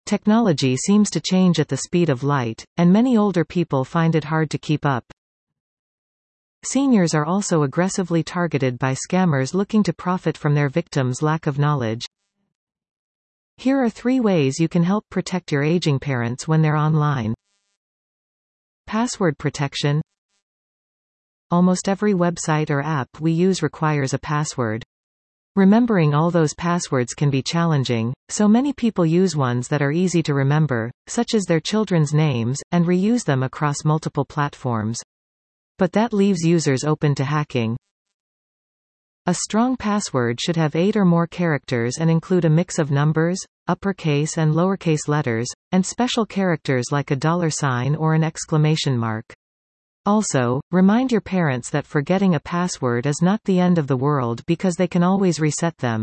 Technology seems to change at the speed of light, and many older people find it hard to keep up. Seniors are also aggressively targeted by scammers looking to profit from their victims' lack of knowledge. Here are 3 ways you can help protect your aging parents when they're online. Password protection. Almost every website or app we use requires a password. Remembering all those passwords can be challenging, so many people use ones that are easy to remember, such as their children's names, and reuse them across multiple platforms. But that leaves users open to hacking. A strong password should have 8 or more characters and include a mix of numbers, uppercase and lowercase letters, and special characters like a $sign or an exclamation mark. Also, remind your parents that forgetting a password is not the end of the world because they can always reset them.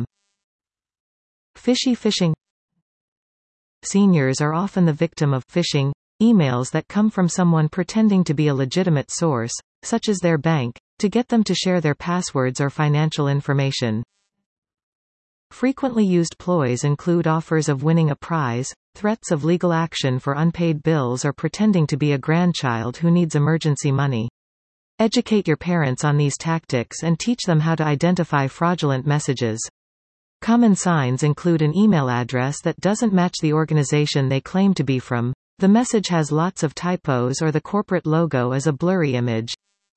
Fishy phishing. Seniors are often the victim of phishing emails that come from someone pretending to be a legitimate source, such as their bank, to get them to share their passwords or financial information. Frequently used ploys include offers of winning a prize, threats of legal action for unpaid bills, or pretending to be a grandchild who needs emergency money. Educate your parents on these tactics and teach them how to identify fraudulent messages. Common signs include an email address that doesn't match the organization they claim to be from, the message has lots of typos, or the corporate logo is a blurry image.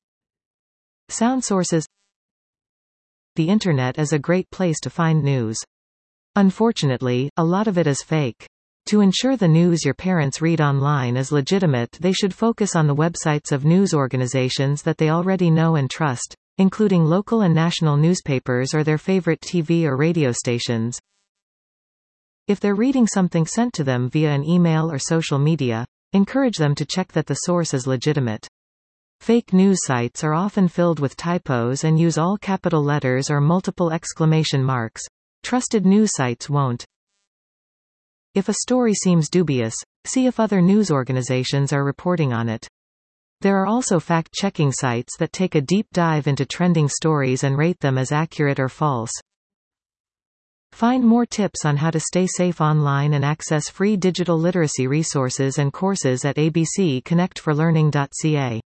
Sound sources. The internet is a great place to find news. Unfortunately, a lot of it is fake. To ensure the news your parents read online is legitimate, they should focus on the websites of news organizations that they already know and trust, including local and national newspapers or their favorite TV or radio stations. If they're reading something sent to them via an email or social media, encourage them to check that the source is legitimate. Fake news sites are often filled with typos and use all capital letters or multiple exclamation marks. Trusted news sites won't. If a story seems dubious, see if other news organizations are reporting on it. There are also fact-checking sites that take a deep dive into trending stories and rate them as accurate or false. Find more tips on how to stay safe online and access free digital literacy resources and courses at abcconnectforlearning.ca.